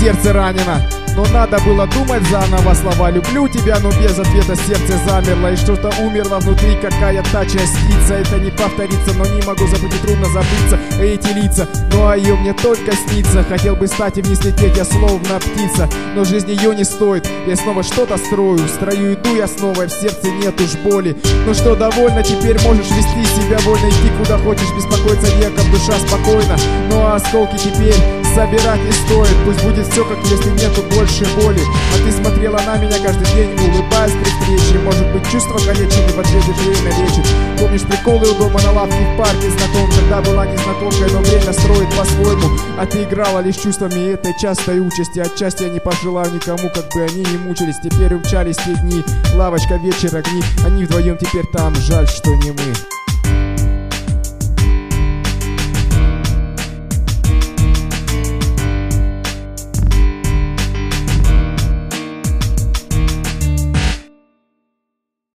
сердце ранено. Но надо было думать заново слова «люблю тебя», но без ответа сердце замерло. И что-то умерло внутри, какая-то частица. Это не повторится, но не могу забыть и трудно забыться. Эти лица, ну а ее мне только снится. Хотел бы стать и вниз лететь, я словно птица, но жизнь ее не стоит. Я снова что-то строю, иду я снова, и в сердце нет уж боли. Ну что, довольно, теперь можешь вести себя вольно, идти куда хочешь, беспокоиться неком, душа спокойна. Ну а осколки теперь собирать не стоит. Пусть будет все как если нету больше боли. А ты смотрела на меня каждый день, улыбаясь при встрече. Может быть, чувства калечены, в ответе время лечит. Помнишь приколы у дома на лавке в парке знаком, когда была незнакомкой, но время строит по-своему. А ты играла лишь чувствами этой частой участи. Отчасти я не пожелаю никому, как бы они не мучились. Теперь умчались те дни, лавочка, вечер, огни. Они вдвоем теперь там, жаль, что не мы.